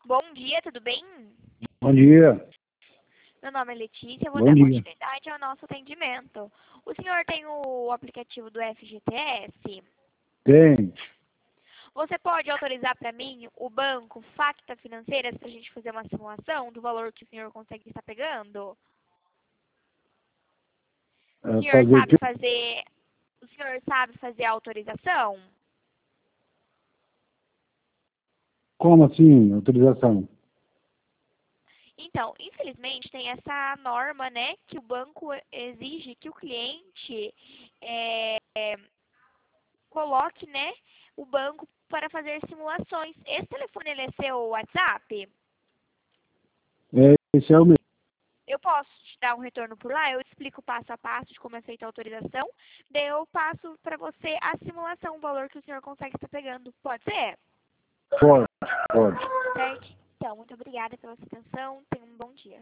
Bom dia, tudo bem? Bom dia. Meu nome é Letícia, vou Bom dar dia. continuidade ao nosso atendimento. O senhor tem o aplicativo do FGTS? Tem. Você pode autorizar para mim o banco Facta Financeiras para a gente fazer uma simulação do valor que o senhor consegue estar pegando? O senhor Fazer o sabe quê? fazer, o senhor sabe fazer a autorização? Como assim, autorização? Então, infelizmente, tem essa norma, né, que o banco exige que o cliente coloque, né, o banco para fazer simulações. Esse telefone, ele é seu WhatsApp? Esse é o meu. Eu posso te dar um retorno por lá, eu explico passo a passo de como é feita a autorização, daí eu passo para você a simulação, o valor que o senhor consegue estar pegando. Pode ser? Pode, pode. Certo? Então, muito obrigada pela sua atenção, tenha um bom dia.